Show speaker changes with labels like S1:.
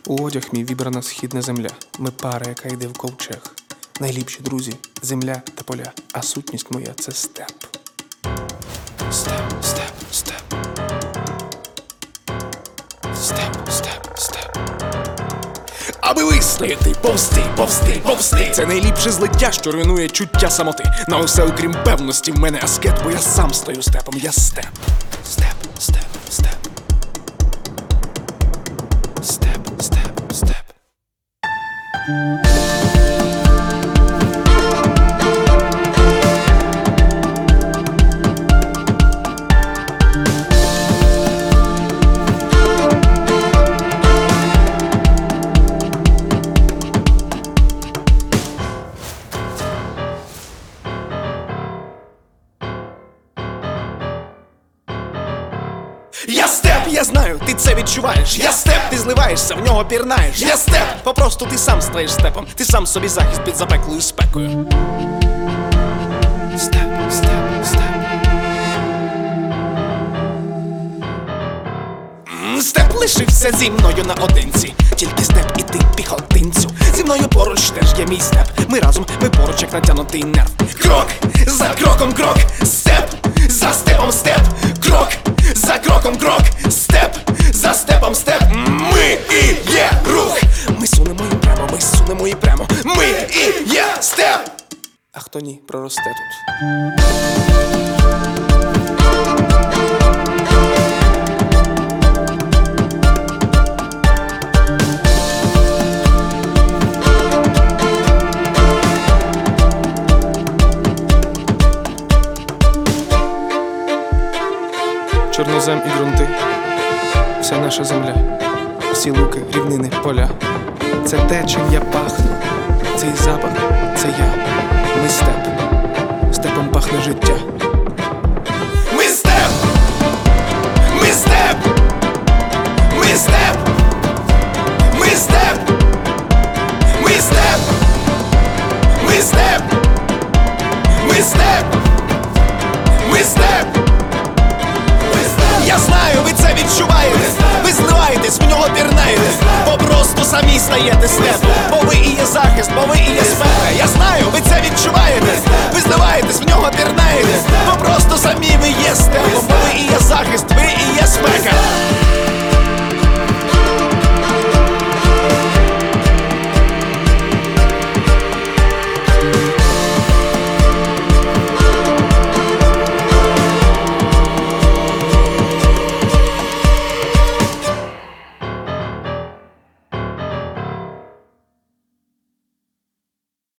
S1: У одяг мій вібрана східна земля. Ми пара, яка йде в ковчег. Найліпші друзі – земля та поля. А сутність моя – це степ. Степ, степ, степ. Степ, степ, степ.
S2: Аби вистояти, повсти, повсти, повсти. Це найліпше злиття, що руйнує чуття самоти. На усе окрім певності в мене аскет, бо я сам стою степом, я степ.
S1: Степ, степ, степ. Степ, степ, степ.
S2: Я степ, я знаю, ти це відчуваєш. Я степ, ти зливаєшся, в нього пірнаєш. Я степ, попросту ти сам стаєш степом. Ти сам собі захист під запеклою спекою.
S1: Степ, степ, степ.
S2: Степ лишився зі мною наодинці. Тільки степ і ти піхотинцю. Зі мною поруч теж є мій степ. Ми разом, ми поруч, як натянутий нерв. Крок за кроком крок. Степ за степом степ. Крок за кроком крок. Степ за степом степ. Ми і є рух. Ми сунемо і прямо, ми сунемо і прямо. Ми і є степ.
S1: А хто ні, проросте тут. Чорнозем і ґрунти, вся наша земля, всі луки, рівнини, поля. Це те, чим я пахну, цей запах, це я. Ми степ, степом пахне життя.
S2: Ми степ! Ми степ! Ми степ! Ми степ! Ми степ! Ми степ! Ми степ! Ми степ! Я знаю, ви це відчуваєте. Ви зливаєтесь, в нього пірнаєте. Бо просто самі стаєте степом. Бо ви і є захист, бо ви і є спека. Я знаю, ви це відчуваєте. Ви зливаєтесь, в нього пірнаєте. Бо просто самі ви є степом. Бо ви і є захист, ви і є спека.